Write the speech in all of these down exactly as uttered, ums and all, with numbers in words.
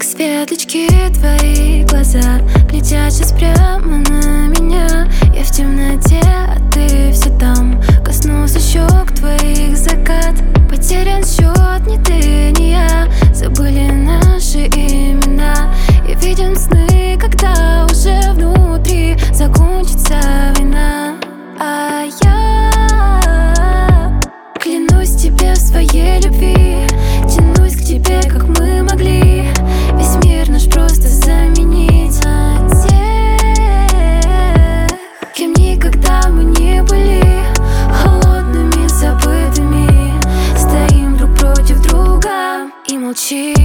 Как светлячки твои глаза глядят сейчас прямо на меня. Я в темноте, а ты все там. Коснулся щек твоих закат. Потерян счет, ни ты, ни я. Забыли наши имена. И видим сны, когда уже внутри закончится война. А я клянусь тебе в своей любви, тянусь к тебе, как мы могли. Весь мир наш просто заменить на тех, кем никогда мы не были. Холодными, забытыми, стоим друг против друга и молчим.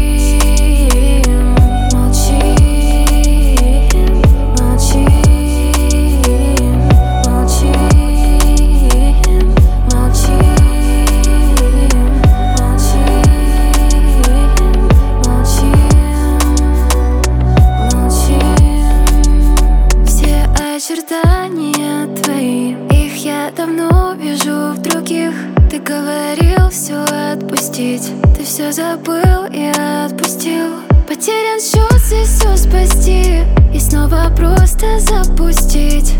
Очертания твои, их я давно вижу в других. Ты говорил все отпустить, ты все забыл и отпустил. Потерян счет, и все спасти, и снова просто запустить.